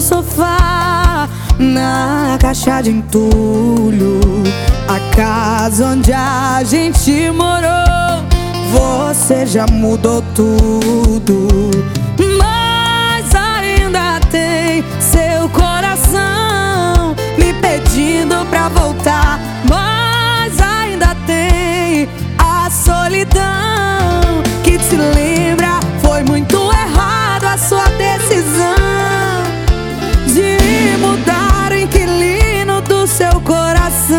sofá, na caixa de entulho, a casa onde a gente morou. Você já mudou tudo, mas ainda tem seu coração me pedindo pra voltar. Mas ainda tem a solidão que te lembra. Foi muito errado a sua decisão de mudar o inquilino do seu coração.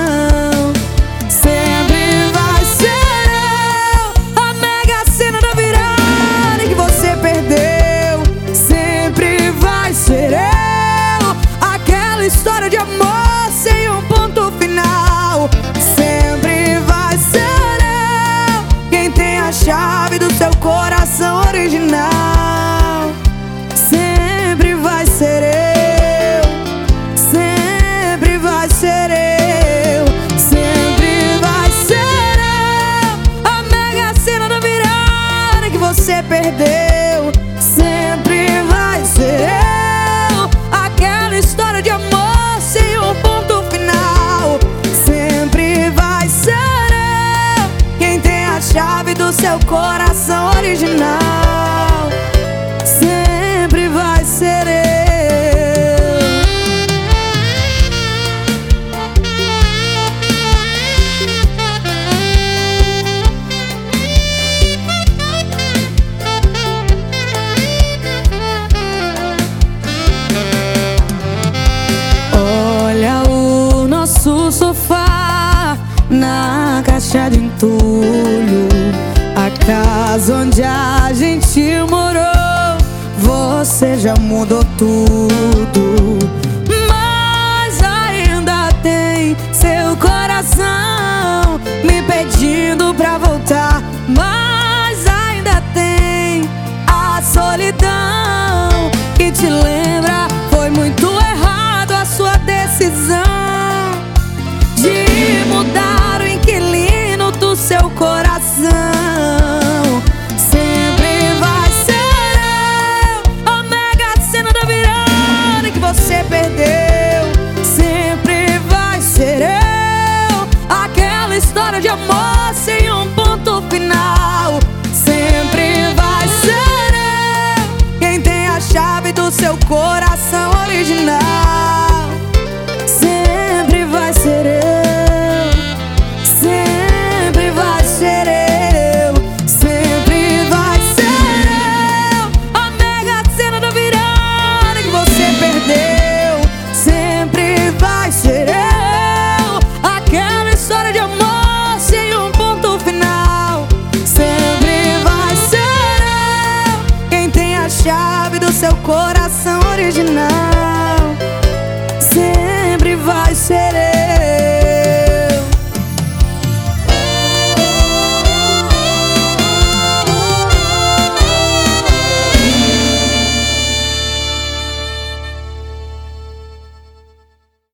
Sempre vai ser eu a mega sena da virada que você perdeu. Sempre vai ser eu aquela história de amor sem um ponto final. Sempre vai ser eu quem tem a chave do seu coração original. Sempre vai ser eu, sempre vai ser eu, sempre vai ser eu a mega sena da virada que você perdeu. Sempre vai ser eu aquela história de amor sem um ponto final. Sempre vai ser eu quem tem a chave do seu coração original. Sempre vai ser eu. Olha o nosso sofá na caixa de entulho, a casa onde a gente morou. Você já mudou tudo, mas ainda tem seu coração me pedindo pra voltar. Mas ainda tem a solidão que te lembra. Foi muito errado a sua decisão de mudar o inquilino do seu coração. Sempre vai ser eu a mega sena da virada que você perdeu. Sempre vai ser eu aquela história de amor sem um ponto final. Sempre vai ser eu quem tem a chave do seu coração original. Sempre vai ser eu, sempre vai ser eu, sempre vai ser eu a mega sena da virada que você perdeu. Sempre vai ser eu aquela história de amor sem um ponto final. Sempre vai ser eu quem tem a chave do seu coração original. Sempre vai ser eu.